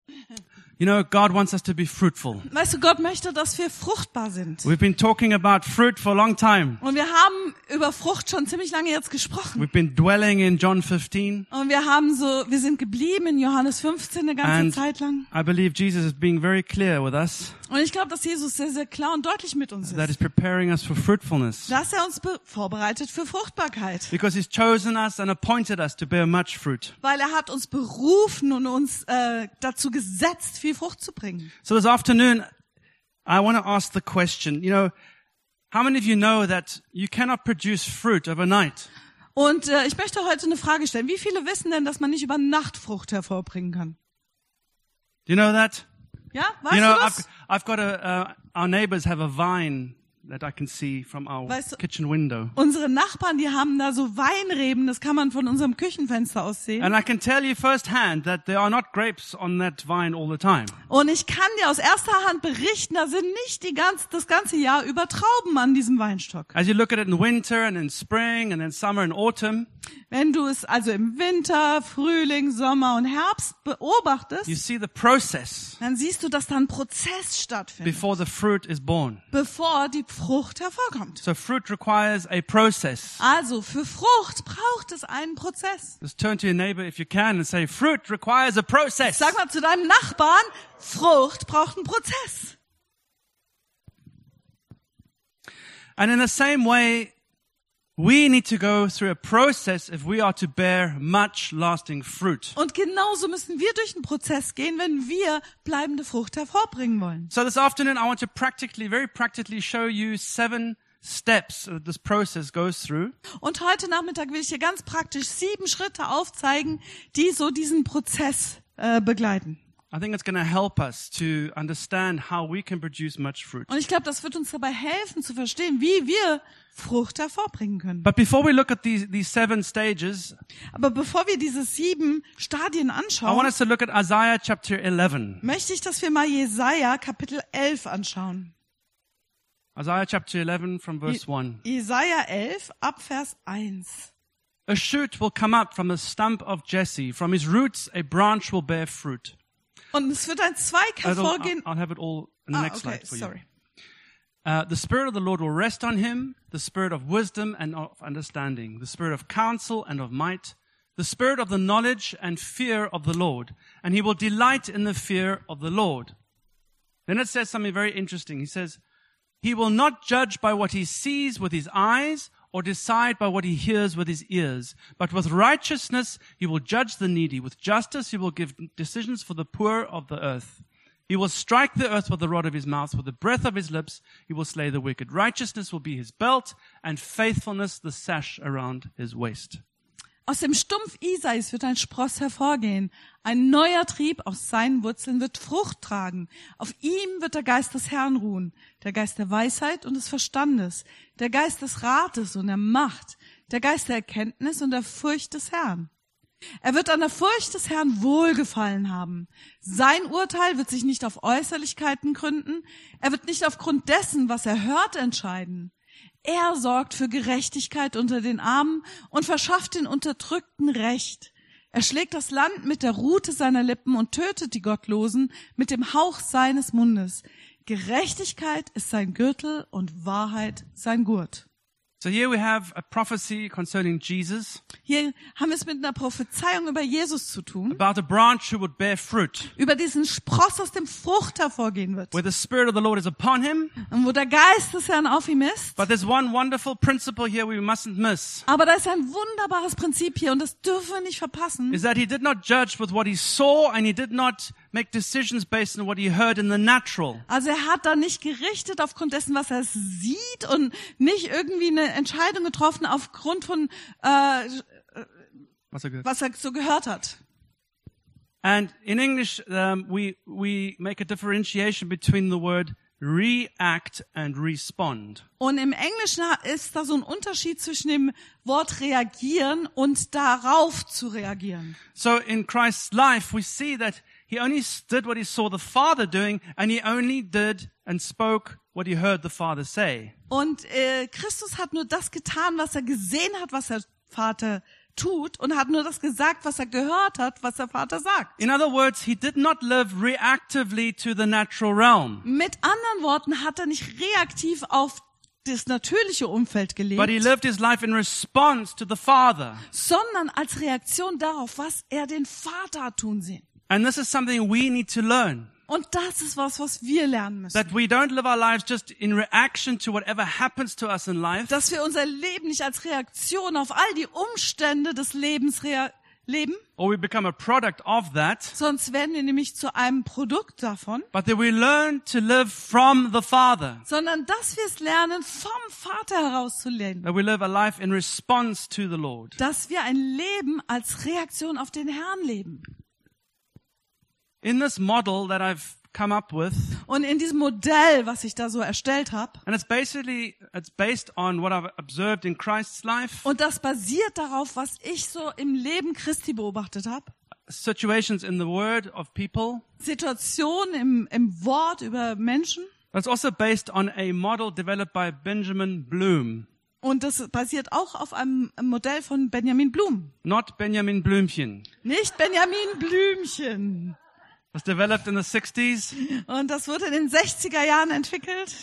You know, God wants us to be fruitful. Weißt du, Gott möchte, dass wir fruchtbar sind. We've been talking about fruit for a long time. Und wir haben über Frucht schon ziemlich lange jetzt gesprochen. We've been dwelling in John 15. Und wir sind geblieben in Johannes 15 eine ganze Zeit lang. I believe Jesus is being very clear with us. Und ich glaube, dass Jesus sehr, sehr klar und deutlich mit uns That ist. is preparing us for fruitfulness. Dass er uns vorbereitet für Fruchtbarkeit. Because he's chosen us and appointed us to bear much fruit. Weil er hat uns berufen und uns dazu gesetzt, viel Frucht zu bringen. So this afternoon, I want to ask the question, you know, how many of you know that you cannot produce fruit overnight? Und ich möchte heute eine Frage stellen. Wie viele wissen denn, dass man nicht über Nacht Frucht hervorbringen kann? Do you know that? Ja, weißt You know, du das? I've got our neighbors have a vine that I can see from our Weißt du- kitchen window. Unsere Nachbarn, die haben da so Weinreben, das kann man von unserem Küchenfenster aus sehen. And I can tell you firsthand that there are not grapes on that vine all the time. Und ich kann dir aus erster Hand berichten, da sind nicht das ganze Jahr über Trauben an diesem Weinstock. As you look at it in winter and in spring and in summer and autumn, Wenn du es also im Winter, Frühling, Sommer und Herbst beobachtest, you see the process dann siehst du, dass da ein Prozess stattfindet, before the fruit is born. bevor die Frucht hervorkommt. So fruit requires a process. Also für Frucht braucht es einen Prozess. Just turn to your neighbor if you can and say, fruit requires a process. Sag mal zu deinem Nachbarn, Frucht braucht einen Prozess. And in the same way, we need to go through a process if we are to bear much lasting fruit. Und genauso müssen wir durch einen Prozess gehen, wenn wir bleibende Frucht hervorbringen wollen. So this afternoon, I want to very practically show you 7 steps that this process goes through. Und heute Nachmittag will ich dir ganz praktisch 7 Schritte aufzeigen, die so diesen Prozess begleiten. I think it's going to help us to understand how we can produce much fruit. Und ich glaube, das wird uns dabei helfen zu verstehen, wie wir Frucht hervorbringen können. But before we look at these 7 stages, Aber bevor wir diese 7 Stadien I want anschauen, us to look at Isaiah chapter 11. möchte ich, dass wir mal Jesaja Kapitel 11 anschauen. Isaiah chapter 11 from verse 1. Jesaja 11 ab Vers 1. A shoot will come up from the stump of Jesse. From his roots a branch will bear fruit. Und es wird ein Zweig hervorgehen. I'll have it all in the next slide for you. Sorry. The Spirit of the Lord will rest on him, the Spirit of wisdom and of understanding, the Spirit of counsel and of might, the Spirit of the knowledge and fear of the Lord. And he will delight in the fear of the Lord. Then it says something very interesting. He says, he will not judge by what he sees with his eyes or decide by what he hears with his ears. But with righteousness he will judge the needy. With justice he will give decisions for the poor of the earth. He will strike the earth with the rod of his mouth. With the breath of his lips he will slay the wicked. Righteousness will be his belt and faithfulness the sash around his waist. Aus dem Stumpf Isais wird ein Spross hervorgehen. Ein neuer Trieb aus seinen Wurzeln wird Frucht tragen. Auf ihm wird der Geist des Herrn ruhen. Der Geist der Weisheit und des Verstandes. Der Geist des Rates und der Macht. Der Geist der Erkenntnis und der Furcht des Herrn. Er wird an der Furcht des Herrn Wohlgefallen haben. Sein Urteil wird sich nicht auf Äußerlichkeiten gründen. Er wird nicht aufgrund dessen, was er hört, entscheiden. Er sorgt für Gerechtigkeit unter den Armen und verschafft den Unterdrückten Recht. Er schlägt das Land mit der Rute seiner Lippen und tötet die Gottlosen mit dem Hauch seines Mundes. Gerechtigkeit ist sein Gürtel und Wahrheit sein Gurt. So here we have a prophecy concerning Jesus, Hier haben wir es mit einer Prophezeiung über Jesus zu tun, about a branch who would bear fruit, über diesen Spross, aus dem Frucht hervorgehen wird, where the Spirit of the Lord is upon him. und wo der Geist des Herrn auf ihm ist. But there's one wonderful principle here we mustn't miss, Aber da ist ein wunderbares Prinzip hier und das dürfen wir nicht verpassen. is that he did not judge with what he saw and he did not make decisions based on what he heard in the natural. Also er hat da nicht gerichtet aufgrund dessen, was er sieht und nicht irgendwie eine Entscheidung getroffen aufgrund von, What's so good? was er so gehört hat. And in English, we make a differentiation between the word react and respond. Und im Englischen ist da so ein Unterschied zwischen dem Wort reagieren und darauf zu reagieren. So in Christ's life, we see that he only did what he saw the Father doing, and he only did and spoke what he heard the Father say. Und Christus hat nur das getan, was er gesehen hat, was der Vater tut und hat nur das gesagt, was er gehört hat, was der Vater sagt. In other words, he did not live reactively to the natural realm, Mit anderen Worten hat er nicht reaktiv auf das natürliche Umfeld but he gelebt, lived his life in response to the Father. sondern als Reaktion darauf, was er den Vater hat tun sehen. And this is something we need to learn. Und das ist was wir lernen müssen. That we don't live our lives just in reaction to whatever happens to us in life, Dass wir unser Leben nicht als Reaktion auf all die Umstände des Lebens leben, or we become a product of that, sonst werden wir nämlich zu einem Produkt davon, but that we learn to live from the Father. sondern dass wir es lernen, vom Vater heraus zu leben. That we live a life in response to the Lord. Dass wir ein Leben als Reaktion auf den Herrn leben. In this model that I've come up with, Und in diesem Modell, was ich da so erstellt habe, and it's based on what I've observed in Christ's life, und das basiert darauf, was ich so im Leben Christi beobachtet habe, situations in the Word of people. Situationen im Wort über Menschen, But it's also based on a model developed by Benjamin Bloom, und das basiert auch auf einem Modell von Benjamin Blum. not Benjamin Blümchen. Nicht Benjamin Blümchen. It was developed in the 60s, Und das wurde in den 60er Jahren entwickelt.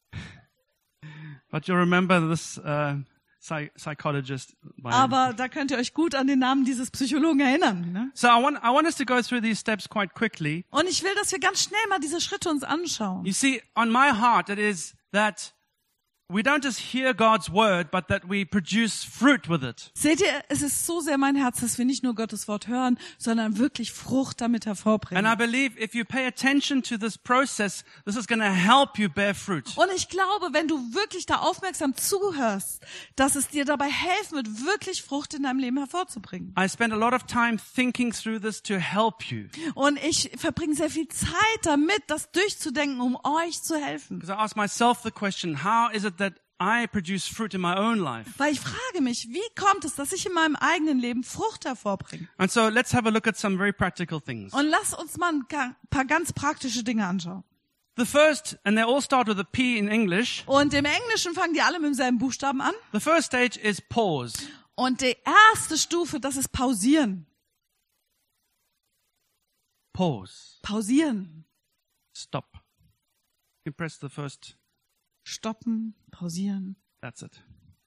but you'll remember this psychologist. By name. Aber da könnt ihr euch gut an den Namen dieses Psychologen erinnern. Ne? So I want us to go through these steps quite quickly. Und ich will, dass wir ganz schnell mal diese Schritte uns anschauen. You see, on my heart it is that we don't just hear God's word, but that we produce fruit with it. Seht ihr, es ist so sehr mein Herz, dass wir nicht nur Gottes Wort hören, sondern wirklich Frucht damit And hervorbringen. I believe if you pay attention to this process, this is going to help you bear fruit. Und ich glaube, wenn du wirklich da aufmerksam zuhörst, dass es dir dabei helfen wird, wirklich Frucht in deinem Leben hervorzubringen. I spend a lot of time thinking through this to help you. Und ich verbringe sehr viel Zeit damit, das durchzudenken, um euch zu helfen. Because I ask myself the question, how is it that I produce fruit in my own life? Weil ich frage mich, wie kommt es, dass ich in meinem eigenen Leben Frucht hervorbringe? And so let's have a look at some very practical things. Und lass uns mal ein paar ganz praktische Dinge anschauen. The first, and they all start with a P in English, Und im Englischen fangen die alle mit demselben Buchstaben an. the first stage is pause. Und die erste Stufe, das ist pausieren. Pause. Pausieren. Stop. You press the first, Stoppen, pausieren. that's it.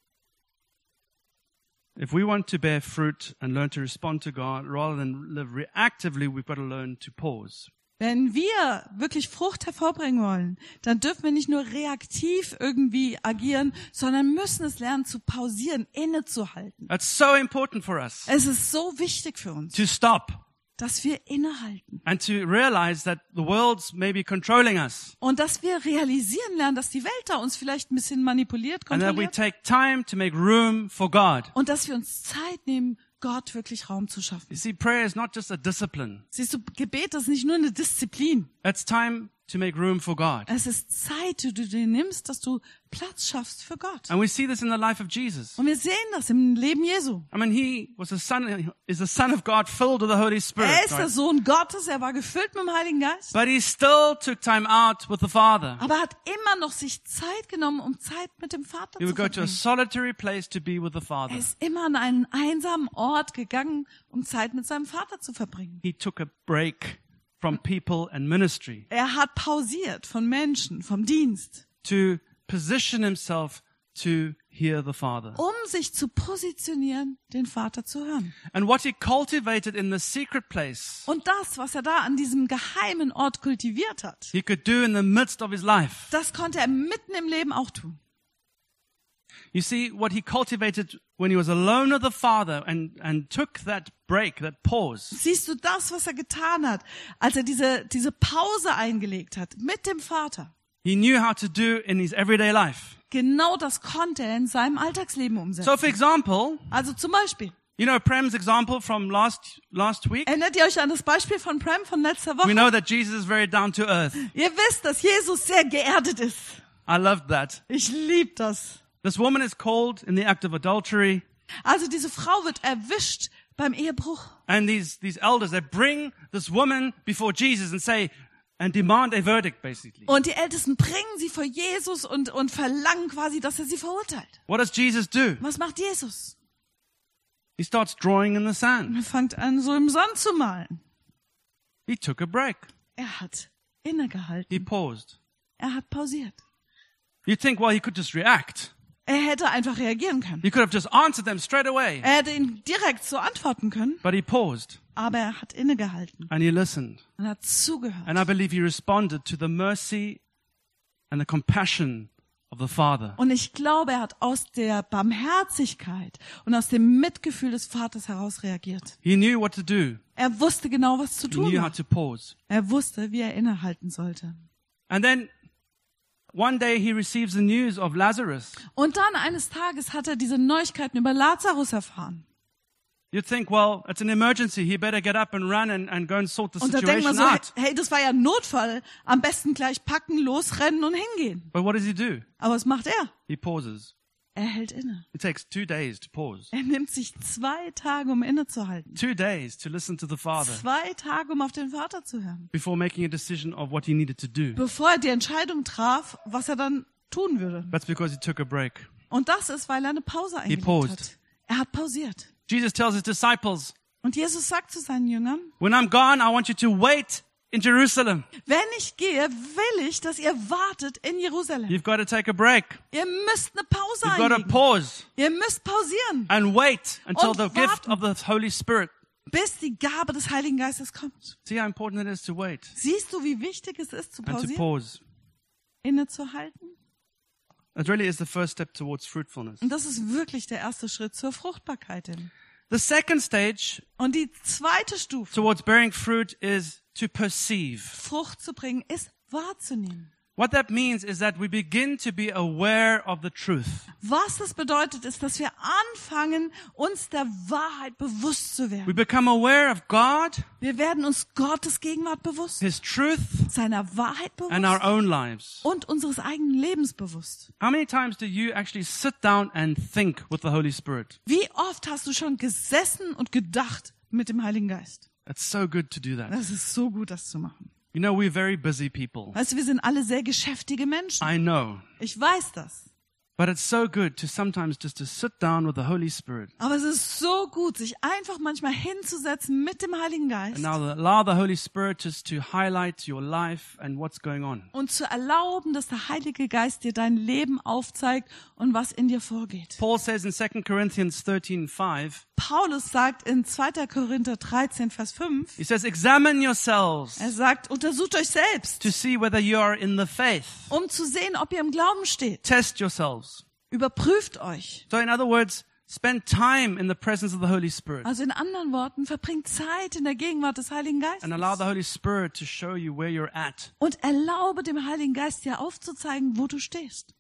If we want to bear fruit and learn to respond to God rather than live reactively, we've got to learn to pause. Wenn wir wirklich Frucht hervorbringen wollen, dann dürfen wir nicht nur reaktiv irgendwie agieren, sondern müssen es lernen zu pausieren, innezuhalten. That's so important for us Es ist so wichtig für uns, to stop dass wir innehalten and to realize that the world's maybe controlling us und dass wir realisieren lernen, dass die Welt da uns vielleicht ein bisschen manipuliert, and that we kontrolliert take time to make room for God. und dass wir uns Zeit nehmen, Gott wirklich Raum zu You schaffen. see, prayer is not just a discipline. Siehst du, Gebet ist nicht nur eine Disziplin. It's time to make room for God. Es ist Zeit, die du dir nimmst, dass du Platz schaffst für Gott. And we see this in the life of Jesus. Und wir sehen das im Leben Jesu. I mean, he is the Son of God filled with the Holy Spirit. Er ist der Right? Sohn Gottes, er war gefüllt mit dem Heiligen Geist. But he still took time out with the Father. Aber er hat immer noch sich Zeit genommen, um Zeit mit dem Vater He zu would go to a verbringen. solitary place to be with the Father. Er ist immer an einen einsamen Ort gegangen, um Zeit mit seinem Vater zu verbringen. He took a break from people and ministry Er hat pausiert von Menschen, vom Dienst, to position himself to hear the Father. um sich zu positionieren, den Vater zu hören. And what he cultivated in the secret place, Und das, was er da an diesem geheimen Ort kultiviert hat, he could do in the midst of his life. das konnte er mitten im Leben auch tun. You see, what he cultivated when he was alone with the Father and took that break, that pause, Siehst du das, was er getan hat, als er diese Pause eingelegt hat mit dem Vater? he knew how to do in his everyday life. Genau das konnte er in seinem Alltagsleben umsetzen. So for example, Also zum Beispiel, you know Prem's example from last week? erinnert ihr euch an das Beispiel von Prem von letzter We Woche? know that Jesus is very down to earth. Ihr wisst, dass Jesus sehr geerdet ist. I loved that. Ich liebe das. This woman is called in the act of adultery, Also diese Frau wird erwischt beim Ehebruch. and these elders, they bring this woman before Jesus and demand a verdict, basically. Und die Ältesten bringen sie vor Jesus und verlangen quasi, dass er sie verurteilt. What does Jesus do? Was macht Jesus? He starts drawing in the Und sand. er fängt an, so im Sand zu malen. He took a break. Er hat innegehalten. He paused. Er hat pausiert. You'd think, well, he could just react. Er hätte einfach reagieren können. He could have just answered them straight away. Er hätte ihnen direkt so antworten können, But he paused aber er hat innegehalten and he listened. und hat zugehört. And I believe he responded to the mercy and the compassion of the Father. Und ich glaube, er hat aus der Barmherzigkeit und aus dem Mitgefühl des Vaters heraus reagiert. He knew what to do. Er wusste genau, was zu He tun knew how war. to pause. Er wusste, wie er innehalten sollte. And then one day he receives the news of Lazarus. Und dann eines Tages hat er diese Neuigkeiten über Lazarus erfahren. You'd think, well, it's an emergency. He better get up and run and go and sort the Und da denkt man situation so, out. hey, das war ja ein Notfall. Am besten gleich packen, losrennen und hingehen. But what does he do? Aber was macht er? He pauses. Er hält inne. It takes 2 days to pause. Er nimmt sich 2 Tage, um innezuhalten. 2 days to listen to the Father 2 Tage, um auf den Vater zu hören. before making a decision of what he needed to do. Bevor er die Entscheidung traf, was er dann tun würde. That's because he took a break. Und das ist, weil er eine Pause eingelegt paused. hat. Er hat pausiert. Jesus tells his disciples, Und Jesus sagt zu seinen Jüngern, when I'm gone, I want you to wait in Jerusalem. wenn ich gehe, will ich, dass ihr wartet in Jerusalem. You've got to take a break. Ihr müsst eine Pause You've got to einlegen. pause Ihr müsst pausieren, and wait until Und the gift warten. of the Holy Spirit. bis die Gabe des Heiligen Geistes kommt. See how important it is to wait Siehst du, wie wichtig es ist, zu and to pausieren, pause. innezuhalten? It really is the first step towards fruitfulness. Und das ist wirklich der erste Schritt zur Fruchtbarkeit hin. The second stage Und die zweite Stufe, towards bearing fruit is to perceive. Frucht zu bringen, ist wahrzunehmen. What that means is that we begin to be aware of the truth. Was das bedeutet, ist, dass wir anfangen, uns der Wahrheit bewusst zu We werden. become aware of God, Wir werden uns Gottes Gegenwart bewusst, His truth, seiner Wahrheit and our bewusst own lives. und unseres eigenen Lebens bewusst. How many times do you actually sit down and think with the Holy Spirit? Wie oft hast du schon gesessen und gedacht mit dem Heiligen Geist? It's so good to do that. Das ist so gut, das zu machen. You know, we're very busy people. Weißt du, wir sind alle sehr geschäftige Menschen. I know. Ich weiß das. But it's so good to sometimes just to sit down with the Holy Spirit Aber es ist so gut, sich einfach manchmal hinzusetzen mit dem Heiligen Geist and now allow the Holy Spirit just to highlight your life and what's going on. und zu erlauben, dass der Heilige Geist dir dein Leben aufzeigt und was in dir vorgeht. Paul says in 2 Corinthians 13:5, Paulus sagt in 2. Korinther 13, Vers 5, he says, examine yourselves er sagt, untersucht euch selbst, to see whether you are in the faith. um zu sehen, ob ihr im Glauben steht. Test yourselves. Überprüft euch. So in other words, spend time in the presence of the Holy Spirit Also in anderen Worten, verbringt Zeit in der Gegenwart des Heiligen and allow the Geistes Holy Spirit to show you where you're at. und erlaube dem Heiligen Geist dir aufzuzeigen, wo du stehst.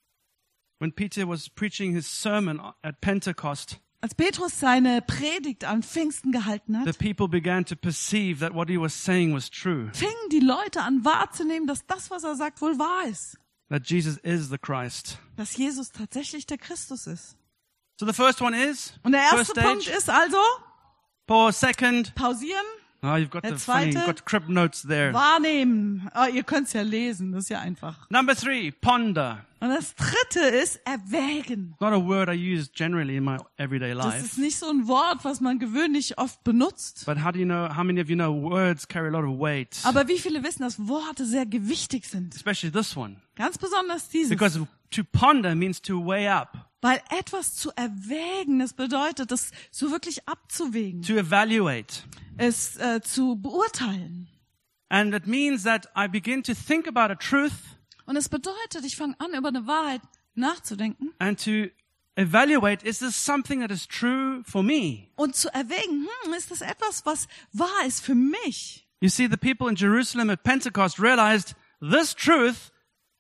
When Peter was preaching his sermon at Pentecost, Als Petrus seine Predigt an Pfingsten gehalten the hat, people began to perceive that what he was saying was true, fingen die Leute an wahrzunehmen, dass das, was er sagt, wohl wahr ist. that Jesus is the Christ. Dass Jesus tatsächlich der Christus ist. So the first one is, Und der first erste Punkt stage, ist also, pause. Second, pausieren, oh, you've got Der the funny, zweite, you've got crib notes there. wahrnehmen. Oh, ihr könnt's ja lesen, das ist ja einfach. Number 3, ponder. Und das dritte ist erwägen. Not a word I use generally in my everyday Das life. ist nicht so ein Wort, was man gewöhnlich oft benutzt. But how many of you know words carry a lot of weight? Aber wie viele wissen, dass Worte sehr gewichtig sind? Especially this one. Ganz besonders dieses. Because to ponder means to weigh up, Weil etwas zu erwägen, das bedeutet, das so wirklich abzuwägen, to evaluate. es zu beurteilen. And it means that I begin to think about a truth Und es bedeutet, ich fange an, über eine Wahrheit nachzudenken and to evaluate, is this something that is true for me? und zu erwägen, ist das etwas, was wahr ist für mich? You see, the people in Jerusalem at Pentecost realized this truth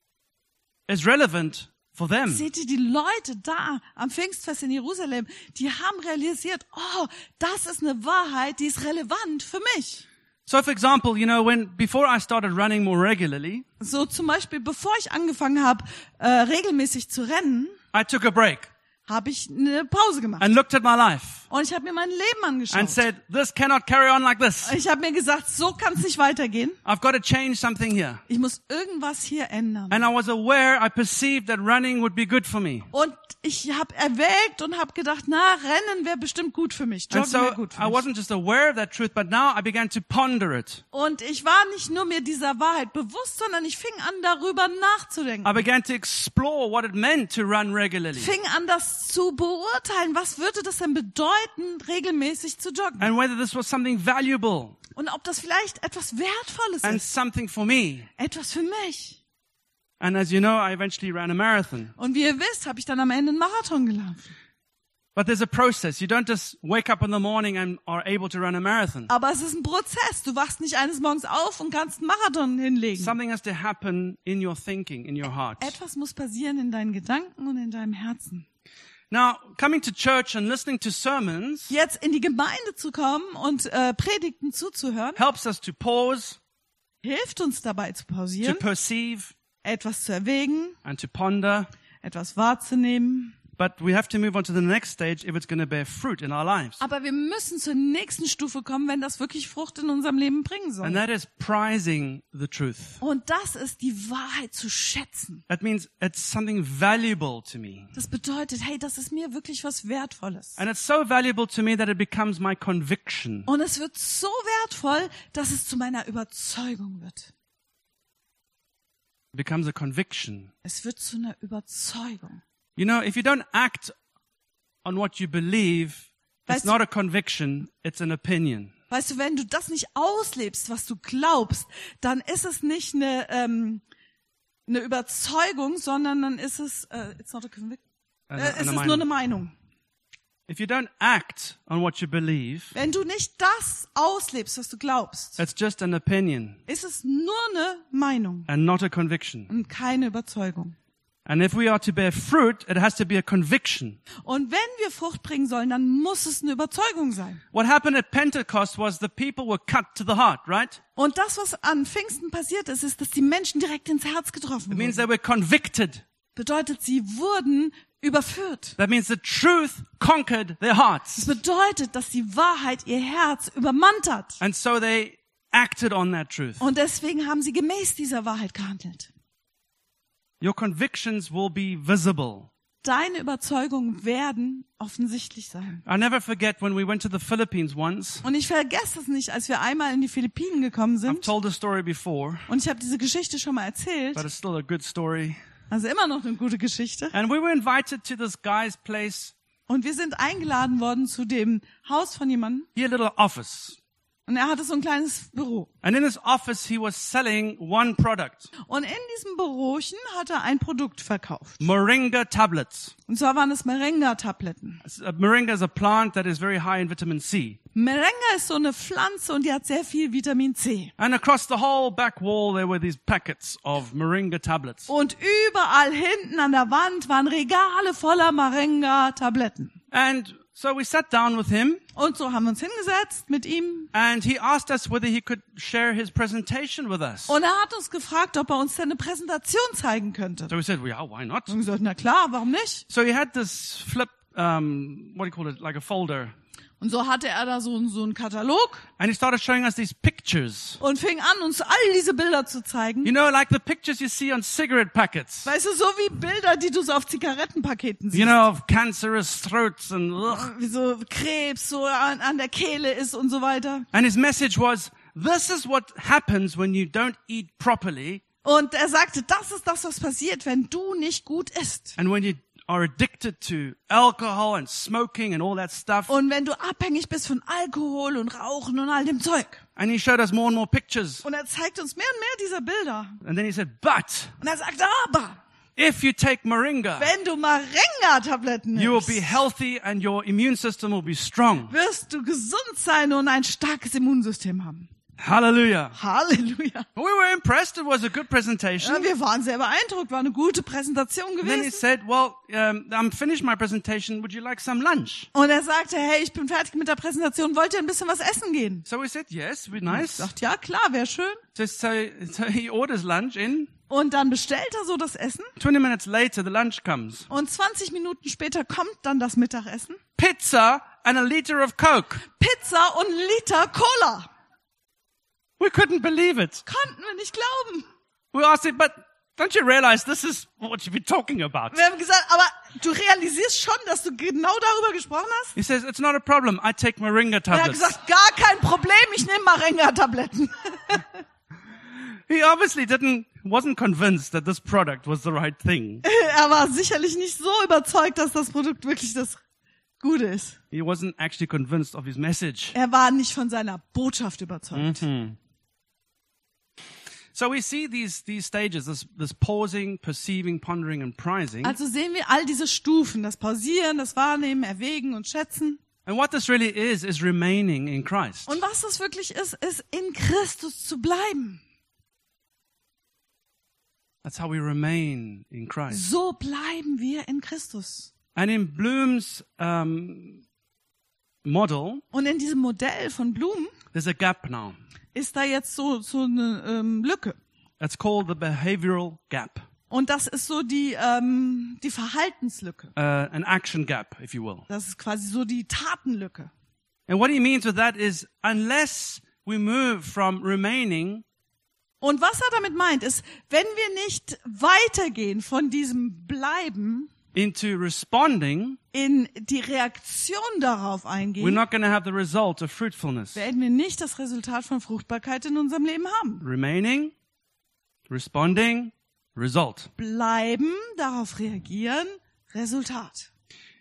is relevant for them. Seht ihr, die Leute da am Pfingstfest in Jerusalem, die haben realisiert, oh, das ist eine Wahrheit, die ist relevant für mich. So for example, before I started running more regularly, So zum Beispiel, bevor ich angefangen habe, regelmäßig zu rennen, I took a break habe ich eine Pause gemacht and looked at my life. Und ich habe mir mein Leben and angeschaut. said, this cannot carry on like this. Ich habe mir gesagt, so kann es nicht weitergehen. I've got to change something here. Ich muss irgendwas hier ändern. And I was aware, I perceived that running would be good for me. Und ich habe erwägt und habe gedacht, na, Rennen wäre bestimmt gut für mich. And Joggen so wäre gut I für mich. wasn't just aware of that truth, but now I began to ponder it. Und ich war nicht nur mir dieser Wahrheit bewusst, sondern ich fing an, darüber nachzudenken. I began to explore what it meant to run regularly. Fing an, das zu beurteilen. Was würde das denn bedeuten, regelmäßig zu joggen? And whether this was something valuable Und ob das vielleicht etwas Wertvolles and ist. something for me. Etwas für mich. And as you know, I eventually ran a marathon. Und wie ihr wisst, habe ich dann am Ende einen Marathon gelaufen. But there's a process. You don't just wake up in the morning and are able to run a marathon. Aber es ist ein Prozess. Du wachst nicht eines Morgens auf und kannst einen Marathon hinlegen. Something has to happen in your thinking, in your heart. Etwas muss passieren in deinen Gedanken und in deinem Herzen. Now, coming to church and listening to sermons Jetzt in die Gemeinde zu kommen und Predigten zuzuhören, helps us to pause, hilft uns dabei zu to pausieren, perceive, etwas zu erwägen, and to ponder. etwas wahrzunehmen. But we have to move on to the next stage if it's going to bear fruit in our lives. Aber wir müssen zur nächsten Stufe kommen, wenn das wirklich Frucht in unserem Leben bringen And soll. that is prizing the truth. Und das ist die Wahrheit zu schätzen. That means it's something valuable to me. Das bedeutet, hey, das ist mir wirklich was Wertvolles. And it's so valuable to me that it becomes my conviction. Und es wird so wertvoll, dass es zu meiner Überzeugung wird. It becomes a conviction. Es wird zu einer Überzeugung. You know, if you don't act on what you believe, it's Weißt du- not a conviction, it's an opinion. Weißt du, wenn du das nicht auslebst, was du glaubst, dann ist es nicht eine Überzeugung, sondern dann ist es, it's not a conviction. Es ist nur eine Meinung. If you don't act on what you believe, Wenn du nicht das auslebst, was du glaubst, it's just an opinion ist es nur eine Meinung and not a conviction. und keine Überzeugung. And if we are to bear fruit, it has to be a conviction. Und wenn wir Frucht bringen sollen, dann muss es eine Überzeugung sein. What happened at Pentecost was the people were cut to the heart, right? Und das, was an Pfingsten passiert ist, ist, dass die Menschen direkt ins Herz getroffen It means wurden. they were convicted. Bedeutet, sie wurden überführt. That means the truth conquered their hearts. Das bedeutet, dass die Wahrheit ihr Herz übermannt hat. And so they acted on that truth. Und deswegen haben sie gemäß dieser Wahrheit gehandelt. Your convictions will be visible. Deine Überzeugungen werden offensichtlich sein. I'll never forget when we went to the Philippines once. Und ich vergesse es nicht, als wir einmal in die Philippinen gekommen I've sind. told the story before, Und ich habe diese Geschichte schon mal erzählt. but it's still a good story. Also immer noch eine gute Geschichte. And we were invited to this guy's place. Und wir sind eingeladen worden zu dem Haus von jemandem. He had a little office. Und er hatte so ein kleines Büro. And in his office, he was selling one product, Und in diesem Bürochen hat er ein Produkt verkauft. Moringa tablets. Und zwar waren es Moringa-Tabletten. Moringa is a plant that is very high in vitamin C. Moringa ist so eine Pflanze und die hat sehr viel Vitamin C. And across the whole back wall, there were these packets of Moringa tablets. Und überall hinten an der Wand waren Regale voller Moringa-Tabletten. And so we sat down with him, Und so haben wir uns hingesetzt mit ihm. and he asked us whether he could share his presentation with us. Und er hat uns gefragt, ob er uns denn eine Präsentation zeigen könnte. So we said, well, yeah, why not? Und wir gesagt, na klar, warum nicht? So he had this flip, what do you call it, like a folder. Und so hatte er da so einen Katalog And he started showing us these pictures. und fing an, uns all diese Bilder zu zeigen. You know, like the pictures you see on cigarette packets. Weißt du, so wie Bilder, die du so auf Zigarettenpaketen siehst. You know, of cancerous throats and ugh. Wie so Krebs so an der Kehle ist und so weiter. And his message was, this is what happens when you don't eat properly Und er sagte, das ist das, was passiert, wenn du nicht gut isst. and when you are addicted to alcohol and smoking and all that stuff. Und wenn du abhängig bist von Alkohol und Rauchen und all dem Zeug. And he showed us more and more pictures. Und er zeigt uns mehr und mehr dieser Bilder. And then he said, but Und er sagt, aber if you take Moringa, wenn du Moringa-Tabletten you will nimmst, be healthy and your immune system will be strong. wirst du gesund sein und ein starkes Immunsystem haben. Hallelujah. Halleluja. We were impressed. It was a good presentation. Ja, wir waren sehr beeindruckt, war eine gute Präsentation And then he gewesen. said, well, I'm finished my presentation. Would you like some lunch? Und er sagte, hey, ich bin fertig mit der Präsentation, wollt ihr ein bisschen was essen gehen? So we said, yes, it'd be Ich nice. dachte, ja klar, wäre schön. So he orders lunch in. Und dann bestellt er so das Essen 20 minutes later, the lunch comes. und 20 Minuten später kommt dann das Mittagessen. Pizza and a liter of Coke. Pizza und Liter Cola. We couldn't believe it. Konnten wir nicht glauben. We asked him, but don't you realize this is what you've been talking about? Wir haben gesagt, aber du realisierst schon, dass du genau darüber gesprochen hast? He says, it's not a problem. I take Moringa Er hat tablets. gesagt, gar kein Problem, ich nehme Moringa-Tabletten. He obviously wasn't convinced that this product was the right thing. Er war sicherlich nicht so überzeugt, dass das Produkt wirklich das Gute ist. He wasn't actually convinced of his message. Er war nicht von seiner Botschaft überzeugt. So we see these stages, this pausing, perceiving, pondering, and prizing. Also sehen wir all diese Stufen, das Pausieren, das Wahrnehmen, Erwägen und Schätzen. And what this really is remaining in Christ. Und was das wirklich ist in Christus zu bleiben. That's how we remain in Christ. So bleiben wir in Christus. And in Bloom's model, Und in diesem Modell von Blum there's a gap now. ist da jetzt so eine Lücke. That's called the behavioral gap, Und das ist so die Verhaltenslücke. an action gap, if you will. Das ist quasi so die Tatenlücke. And what he means with that is, unless we move from remaining Und was er damit meint, ist, wenn wir nicht weitergehen von diesem Bleiben into responding, in die Reaktion darauf we're eingehen, not going to have the result of fruitfulness. werden wir nicht das Resultat von Fruchtbarkeit in unserem Leben haben. Remaining, responding, result. Bleiben, darauf reagieren, Resultat.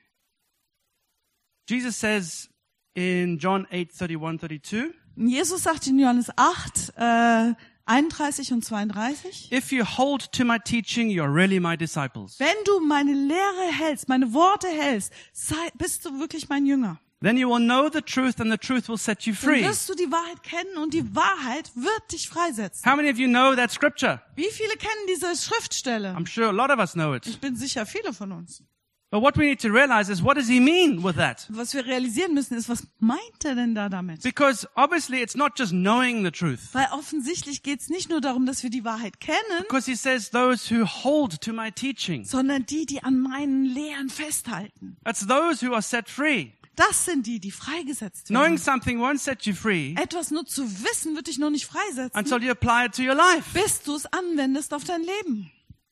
Jesus says in John 8:31-32, Und Jesus sagt in Johannes 8, 31 und 32, if you hold to my teaching, you're really my disciples. wenn du meine Lehre hältst, meine Worte hältst, bist du wirklich mein Jünger. Then you will know the truth and the truth will set you Dann free. wirst du die Wahrheit kennen und die Wahrheit wird dich freisetzen. How many of you know that scripture? Wie viele kennen diese Schriftstelle? I'm sure a lot of us know it. Ich bin sicher, viele von uns. But what we need to realize is, what does he mean with that? Was wir realisieren müssen, ist, was meint er denn da damit? Because obviously it's not just knowing the truth. Weil offensichtlich geht es nicht nur darum, dass wir die Wahrheit kennen, Because he says those who hold to my teaching. sondern die an meinen Lehren festhalten. That's those who are set free. Das sind die freigesetzt Knowing werden. something won't set you free Etwas nur zu wissen, wird dich noch nicht freisetzen, until you apply it to your life. bis du es anwendest auf dein Leben.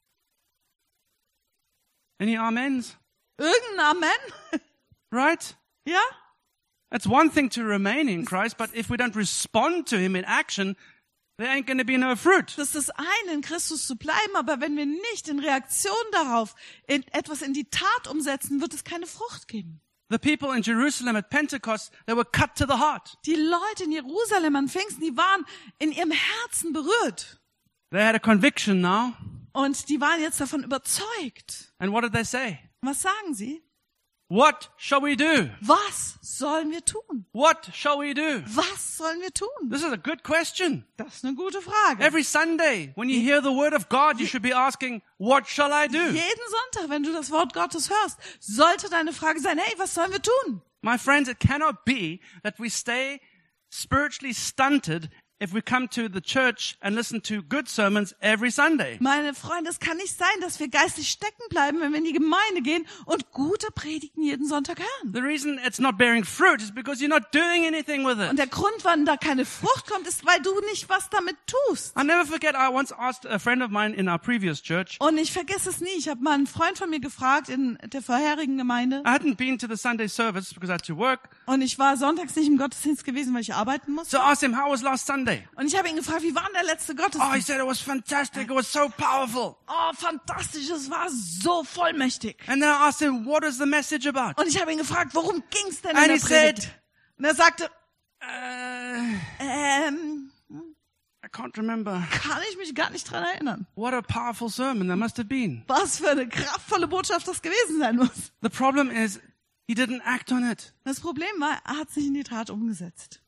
Any amens? Irgendein Amen? Right? Ja? It's one thing to remain in Christ, but if we don't respond to him in action, there ain't going to be no fruit. Das ist das eine, in Christus zu bleiben, aber wenn wir nicht in Reaktion darauf etwas in die Tat umsetzen, wird es keine Frucht geben. The people in Jerusalem at Pentecost, they were cut to the heart. Die Leute in Jerusalem an Pfingsten, die waren in ihrem Herzen berührt. They had a conviction now. Und die waren jetzt davon überzeugt. And what did they say? Was sagen sie? What shall we do? Was sollen wir tun? What shall we do? Was sollen wir tun? This is a good question. Das ist eine gute Frage. Every Sunday, when you hear the word of God, you should be asking, what shall I do? Jeden Sonntag, wenn du das Wort Gottes hörst, sollte deine Frage sein, hey, was sollen wir tun? My friends, it cannot be that we stay spiritually stunted if we come to the church and listen to good sermons every Sunday. Meine Freunde, es kann nicht sein, dass wir geistlich stecken bleiben, wenn wir in die Gemeinde gehen und gute Predigten jeden Sonntag hören. The reason it's not bearing fruit is because you're not doing anything with Und it. der Grund, wann da keine Frucht kommt, ist, weil du nicht was damit tust. I'll never forget, I once asked a friend of mine in our previous church. Und ich vergesse es nie. Ich habe mal einen Freund von mir gefragt in der vorherigen Gemeinde. I hadn't been to the Sunday service because I had to work. Und ich war sonntags nicht im Gottesdienst gewesen, weil ich arbeiten musste. So I asked him, how was last Sunday? Und ich habe ihn gefragt, wie war denn der letzte Oh, he Gottesdienst? said it was fantastic. It was so powerful. Oh, fantastisch, es war so vollmächtig. And then I asked him, what is the message about? Und ich habe ihn gefragt, worum ging's denn in And der he said, Predigt? Und er sagte, I can't remember. kann ich mich gar nicht dran erinnern. What a powerful sermon there must have been. Was für eine kraftvolle Botschaft das gewesen sein muss. The problem is he didn't act on it. Das Problem war, er hat sich in die Tat umgesetzt.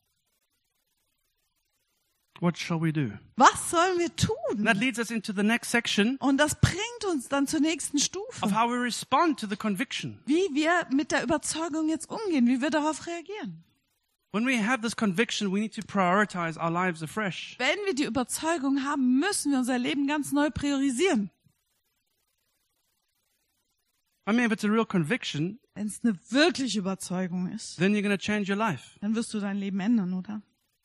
What shall we do? Was sollen wir And tun? that leads us into the next section Und das bringt uns dann zur nächsten of Stufe. how we respond to the conviction. Wie wir mit der Überzeugung jetzt umgehen, wie wir darauf reagieren. When we have this conviction, we need to prioritize our lives afresh. Wenn wir die Überzeugung haben, müssen wir unser Leben ganz neu priorisieren. I mean, if it's a real conviction, Wenn es eine wirkliche Überzeugung ist, then you're going to change your life. dann wirst du dein Leben ändern, oder?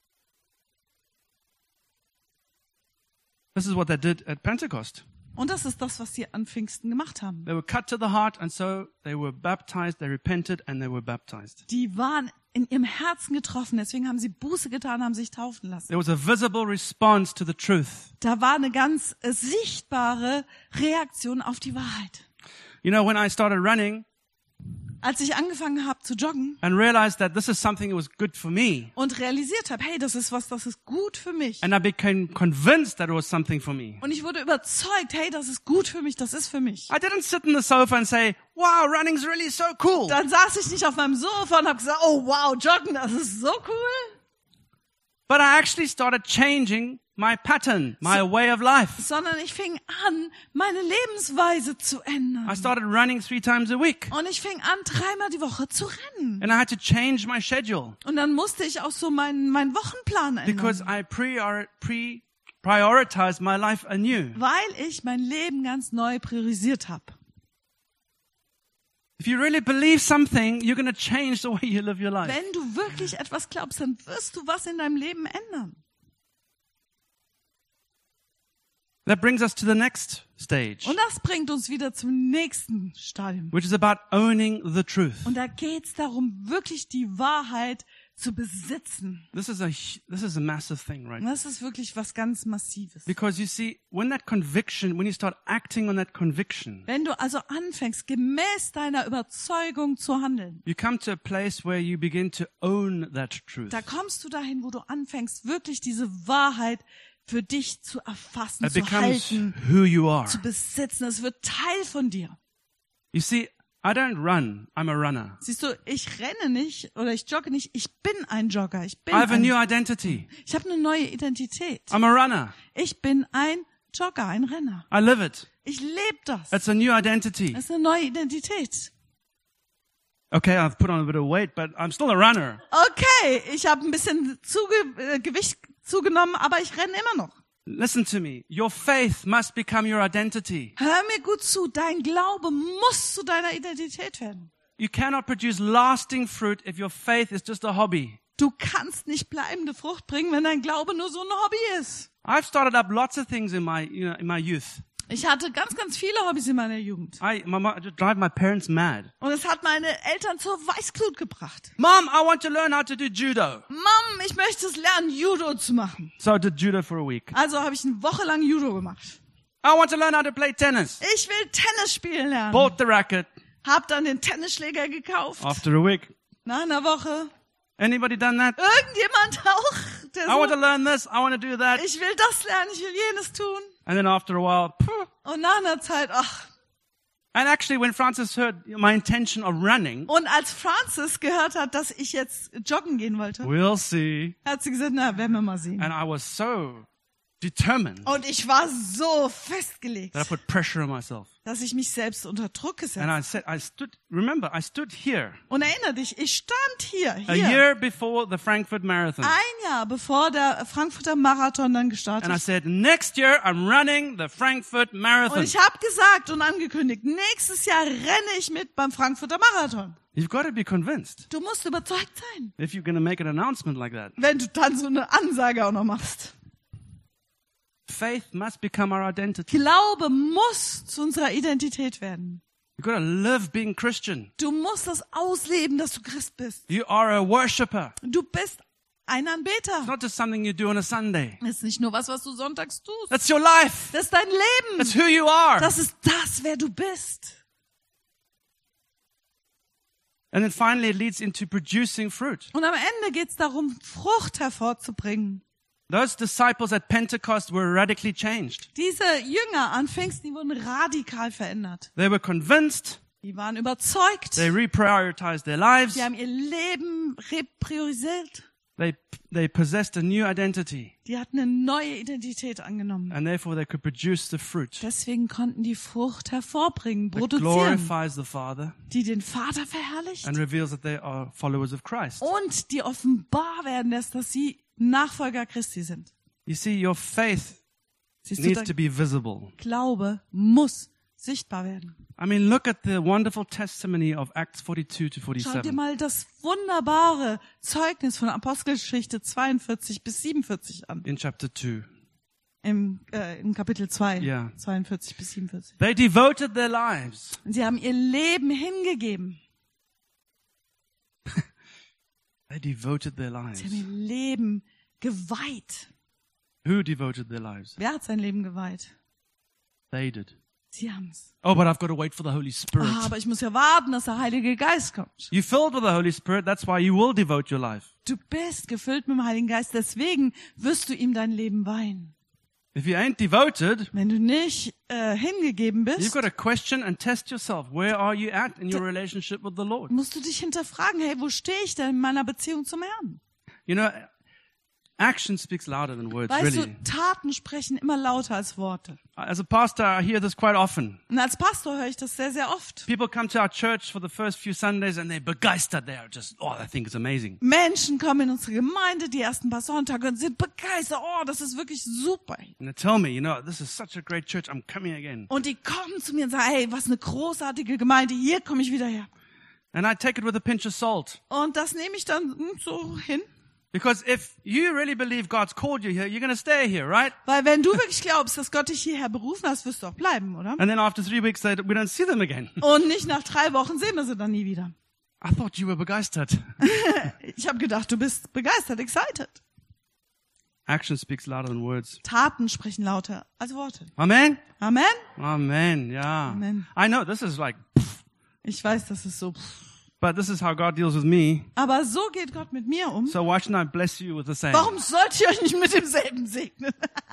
This is what they did at Pentecost. Und das ist das, was sie an Pfingsten gemacht haben. They were cut to the heart, and so they were baptized, they repented, and they were baptized. Die waren in ihrem Herzen getroffen, deswegen haben sie Buße getan, haben sich taufen lassen. There was a visible response to the truth. Da war eine ganz sichtbare Reaktion auf die Wahrheit. You know, when I started running Als ich angefangen habe zu joggen and realized that this is something that was good for me, und realisiert habe, hey, das ist gut für mich. and I became convinced that it was something for me, Und ich wurde überzeugt, hey, das ist gut für mich, das ist für mich. I didn't sit in the sofa and say, wow, running's really so cool. Dann saß ich nicht auf meinem Sofa und habe gesagt, oh wow, joggen, das ist so cool. But I actually started changing my pattern, my way of life. Sondern ich fing an, meine Lebensweise zu ändern. I started running 3 times a week, Und ich fing an, 3-mal die Woche zu rennen. and I had to change my schedule Und dann musste ich auch so meinen Wochenplan because ändern. I prioritized my life anew. Weil ich mein Leben ganz neu priorisiert habe. If you really believe something, you're going to change the way you live your life. Wenn du wirklich etwas glaubst, dann wirst du was in deinem Leben ändern. That brings us to the next stage, Und das bringt uns wieder zum nächsten Stadium. which is about owning the truth. Und da geht's darum, wirklich die Wahrheit zu besitzen. This is a massive thing, right? Und das ist wirklich was ganz Massives. Because you see, when you start acting on that conviction, Wenn du also anfängst, gemäß deiner Überzeugung zu handeln, you come to a place where you begin to own that truth. da kommst du dahin, wo du anfängst, wirklich diese Wahrheit für dich zu erfassen, It zu becomes halten, who you are. zu besitzen. Es wird Teil von dir. You see, I don't run, I'm a runner. Siehst du, ich renne nicht oder ich jogge nicht, ich bin ein Jogger. Ich I have a new habe identity. eine neue Identität. I'm a runner. Ich bin ein Jogger, ein Renner. I live it. Ich lebe das. It's a new identity. Das ist eine neue Identität. Okay, I've put on a bit of weight, but I'm still a runner. Okay, ich habe ein bisschen Gewicht zugenommen, aber ich renne immer noch. Listen to me. Your faith must become your identity. Hör mir gut zu, dein Glaube muss zu deiner Identität werden. You cannot produce lasting fruit if your faith is just a hobby. Du kannst nicht bleibende Frucht bringen, wenn dein Glaube nur so ein Hobby ist. I've started up lots of things in my youth. Ich hatte ganz viele Hobbys in meiner Jugend. I just drive my parents mad. Und es hat meine Eltern zur Weißglut gebracht. Mom, I want to learn how to do judo. Mom, ich möchte es lernen, Judo zu machen. So I did judo for a week. Also habe ich eine Woche lang Judo gemacht. I want to learn how to play tennis. Ich will Tennis spielen lernen. Bought the racket. Hab dann den Tennisschläger gekauft. After a week. Nach einer Woche. Anybody done that? Irgendjemand auch, der I want to so, learn this. I want to do that. ich will das lernen, ich will jenes tun. And then after a while, Und nach einer Zeit, and actually when Francis heard my intention of running, Und als Francis gehört hat, dass ich jetzt joggen gehen wollte, we'll see. hat sie gesagt, na, werden wir mal sehen. And I was so determined Und ich war so festgelegt, that I put pressure on myself. dass ich mich selbst unter Druck gesetzt habe. And I stood here Und erinnere dich, ich stand hier. a year before the Frankfurt Marathon. Ein Jahr bevor der Frankfurter Marathon dann gestartet And I ist. said, next year I'm running the Frankfurt Und Marathon. ich habe gesagt und angekündigt, nächstes Jahr renne ich mit beim Frankfurter Marathon. You've got to be convinced Du musst überzeugt sein, if you're going to make an announcement like that. wenn du dann so eine Ansage auch noch machst. Faith must become our identity. Glaube muss zu unserer Identität werden. You've got to live being Christian. Du musst das ausleben, dass du Christ bist. You are a worshipper. Du bist ein It's Anbeter. not just something you do on a Sunday. Das ist nicht nur was du sonntags tust. That's your life. Das ist dein That's Leben. who you are. Das ist das, wer du bist. And then finally it leads into producing fruit. Und am Ende geht's darum, Frucht hervorzubringen. Those disciples at Pentecost were radically changed. Diese Jünger an Pfingsten, die wurden radikal verändert. They were convinced. Die waren überzeugt. They reprioritized their lives. Die haben ihr Leben repriorisiert. They possessed a new identity. Die hatten eine neue Identität angenommen. And therefore they could produce the fruit Deswegen konnten die Frucht hervorbringen, that produzieren, glorifies the Father die den Vater verherrlicht and reveals that they are followers of Christ. und die offenbar werden lässt, dass sie Nachfolger Christi sind. You see, your faith Siehst du, needs der to be visible. Glaube muss sichtbar werden. I mean, look at the wonderful testimony of Acts 42 to Schau dir 47. mal das wunderbare Zeugnis von Apostelgeschichte 42 bis 47 an. In chapter 2. Im Kapitel 2, Ja. 42 bis 47. They devoted their lives. Und sie haben ihr Leben hingegeben. They devoted their lives. Sie haben ihr Leben geweiht. Who devoted their lives? Wer hat sein Leben geweiht? They did. Sie haben's. Oh, but I've got to wait for the Holy Spirit. Aber ich muss ja warten, dass der Heilige Geist kommt. You're filled with the Holy Spirit, that's why you will devote your life. Du bist gefüllt mit dem Heiligen Geist, deswegen wirst du ihm dein Leben weihen. If you ain't devoted, Wenn du nicht hingegeben you've bist, got to question and test yourself. Where are you at in your relationship with the Lord? musst du dich hinterfragen, hey, wo stehe ich denn in meiner Beziehung zum Herrn? You know, action speaks louder than words, Weißt really. du, Taten sprechen immer lauter als Worte. As a pastor, I hear this quite often. Und als Pastor höre ich das sehr, sehr oft. People come to our church for the first few Sundays and they're begeistert. They're just, oh, I think it's amazing. Menschen kommen in unsere Gemeinde die ersten paar Sonntage und sind begeistert. Oh, das ist wirklich super. And they tell me, you know, this is such a great church. I'm coming again. Und die kommen zu mir und sagen, hey, was eine großartige Gemeinde. Hier komme ich wieder her. And I take it with a pinch of salt. Und das nehme ich dann so hin. Because if you really believe God's called you here, you're going to stay here, right? Weil wenn du wirklich glaubst, dass Gott dich hierher berufen hat, wirst du auch bleiben, oder? And then after 3 weeks, we don't see them again. Und nicht nach 3 Wochen sehen wir sie dann nie wieder. I thought you were begeistert. Ich habe gedacht, du bist begeistert, excited. Action speaks louder than words. Taten sprechen lauter als Worte. Amen? Amen? Amen, yeah. Amen. I know this is like, Ich weiß, das ist so. but this is how God deals with me. Aber so geht Gott mit mir um. So why shouldn't I bless you with the same? Warum sollte ich euch nicht mit demselben segnen?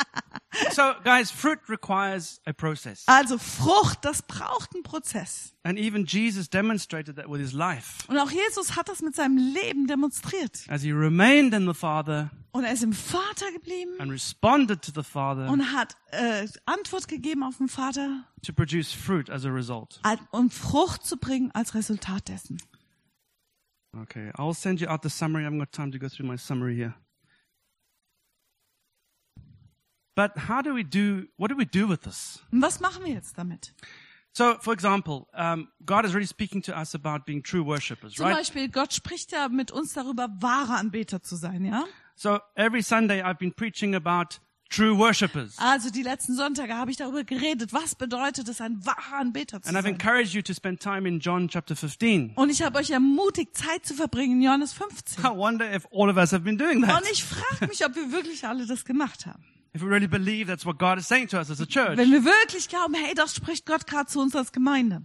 So guys, fruit requires a process. Also Frucht, das braucht einen Prozess. And even Jesus demonstrated that with his life. Und auch Jesus hat das mit seinem Leben demonstriert. As he remained in the Father Und er ist im Vater geblieben and responded to the Father und hat Antwort gegeben auf den Vater to produce fruit as a result. und Frucht zu bringen als Resultat dessen. Okay, I'll send you out the summary. I haven't got time to go through my summary here. But what do we do with this? Und was machen wir jetzt damit? So, for example, God is really speaking to us about being true worshippers, Zum right? Beispiel, Gott spricht ja mit uns darüber, wahre Anbeter zu sein, ja? So every Sunday I've been preaching about true worshippers. Also die letzten Sonntage habe ich darüber geredet, was bedeutet es, ein wahrer Anbeter zu And I've sein. encouraged you to spend time in John chapter 15. Und ich habe euch ermutigt, Zeit zu verbringen in Johannes 15. I wonder if all of us have been doing that. Und ich frage mich, ob wir wirklich alle das gemacht haben. If we really believe that's what God is saying to us as a church. Wenn wir wirklich glauben, hey, das spricht Gott gerade zu uns als Gemeinde.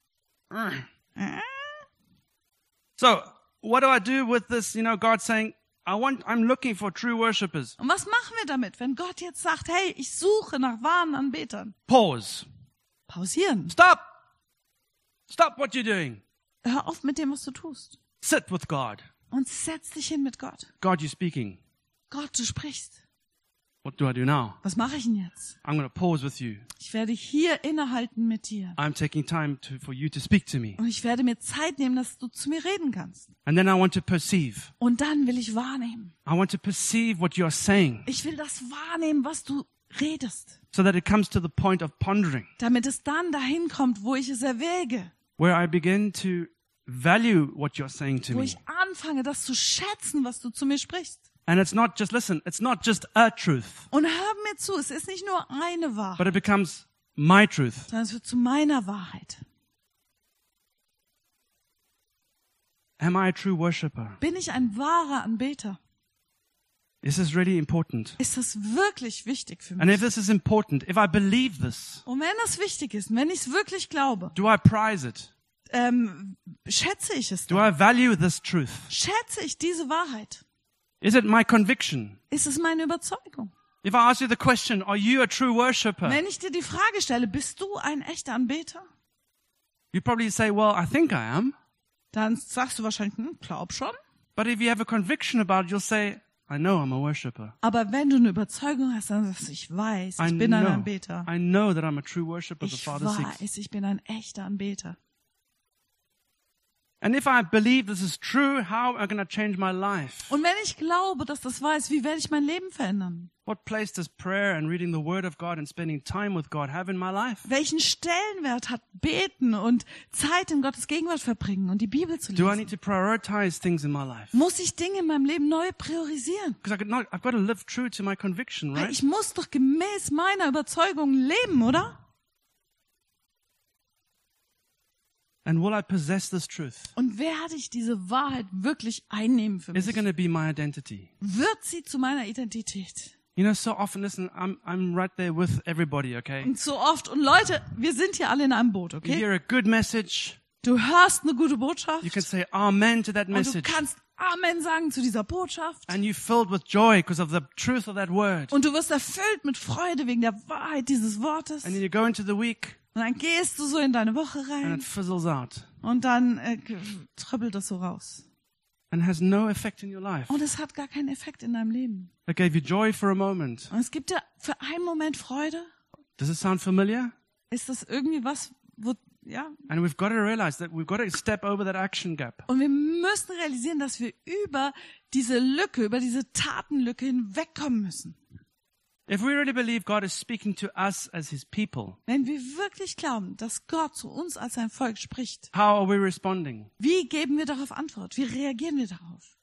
So, what do I do with this? You know, God saying, I'm looking for true worshippers. Und was machen wir damit, wenn Gott jetzt sagt, hey, ich suche nach wahren Anbetern? Pause. Pausieren. Stop. Stop what you're doing. Hör auf mit dem, was du tust. Sit with God. Und setz dich hin mit Gott. God, you're speaking. Gott, du sprichst. What do I do now? Was mache ich denn jetzt? I'm going to pause with you. Ich werde hier innehalten mit dir. I'm taking time for you to speak to me. Und ich werde mir Zeit nehmen, dass du zu mir reden kannst. And then I want to perceive. Und dann will ich wahrnehmen. I want to perceive what you're saying Ich will das wahrnehmen, was du redest. so that it comes to the point of pondering, Damit es dann dahin kommt, wo ich es erwäge. where I begin to value what you're saying to Wo me. ich anfange, das zu schätzen, was du zu mir sprichst. And it's not just, listen, it's not just a truth, Und hör mir zu, es ist nicht nur eine Wahrheit, but it becomes my truth. sondern es wird zu meiner Wahrheit. Am I a true worshiper? Bin ich ein wahrer Anbeter? This is really important. Ist das wirklich wichtig für And mich? if this is important, if I believe this, Und wenn das wichtig ist, wenn ich es wirklich glaube, do I prize it? schätze ich es Do dann? I value this truth? Schätze ich diese Wahrheit? Is it my conviction? Ist es meine Überzeugung? If I ask you the question, are you a true worshiper? Wenn ich dir die Frage stelle, bist du ein echter Anbeter? You probably say, well, I think I am. Dann sagst du wahrscheinlich, glaub schon. But if you have a conviction about it, you'll say, I know I'm a worshiper. Aber wenn du eine Überzeugung hast, dann sagst du, ich weiß, ich bin ein Anbeter. I know that I'm a true worshiper the Ich Father seeks. weiß, ich bin ein echter Anbeter. And if I believe this is true, how am I going to change my life? Und wenn ich glaube, dass das wahr ist, wie werde ich mein Leben verändern? What place does prayer and reading the Word of God and spending time with God have in my life? Welchen Stellenwert hat Beten und Zeit in Gottes Gegenwart verbringen und die Bibel zu Do I lesen? need to prioritize things in my life? Muss ich Dinge in meinem Leben neu priorisieren? Because I've got to live true to my conviction, Weil right? ich muss doch gemäß meiner Überzeugung leben, oder? And will I possess this truth? Und werde ich diese Wahrheit wirklich einnehmen für Is it mich? going to be my identity? Wird sie zu meiner Identität? You know, so often, listen, I'm right there with everybody, okay? Und so oft, und Leute, wir sind hier alle in einem Boot, You okay? hear a good message, Du hörst eine gute Botschaft you can say amen to that und du message. kannst Amen sagen zu dieser Botschaft. And you're filled with joy because of the truth of that word. Und du wirst erfüllt mit Freude wegen der Wahrheit dieses Wortes. And Und then you go into the week dann gehst du so in deine Woche and rein it fizzles out und dann tröppelt das so raus. and has no effect in your life. Und es hat gar keinen Effekt in deinem Leben. It gave you joy for a moment. Und es gibt dir für einen Moment Freude. Does it sound familiar? Ist das irgendwie was, wo, ja? And we've got to realize that we've got to step over that action gap. Und wir müssen realisieren, dass wir über diese Lücke, über diese Tatenlücke hinwegkommen müssen. If we really believe God is speaking to us as His people, Wenn wir wirklich glauben, dass Gott zu uns als sein Volk spricht, how are we responding? wie geben wir darauf Antwort? Wie reagieren wir darauf?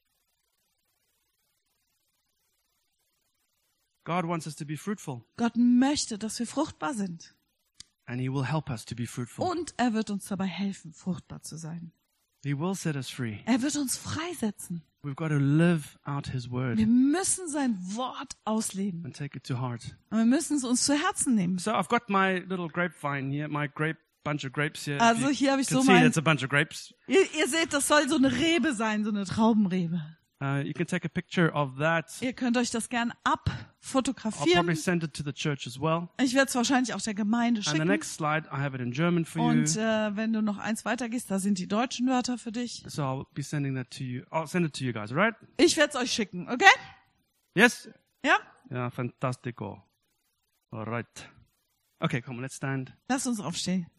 God wants us to be fruitful, Gott möchte, dass wir fruchtbar sind. and He will help us to be fruitful. Und er wird uns dabei helfen, fruchtbar zu sein. He will set us free. Er wird uns freisetzen. We've got to live out His Wir word müssen sein Wort ausleben. and take it to heart. Und wir müssen es uns zu Herzen nehmen. So I've got my little grapevine here, my bunch of grapes here. Also If you hier habe ich can so see mein, it's a bunch of grapes. ihr seht, das soll so eine Rebe sein, so eine Traubenrebe. You can take a picture of that. Ihr könnt euch das gern I'll probably abfotografieren. send it to the church as well. Ich werde es wahrscheinlich auch der Gemeinde And the schicken. next slide, I have it in German for you. Und wenn du noch eins weitergehst, da sind die deutschen Wörter für dich. So I'll be sending that to you. I'll send it to you guys, all right? Ich werde es euch schicken, okay? Yes? Ja? Yeah, fantastico. All right. Okay, come on, let's stand. Lasst uns aufstehen.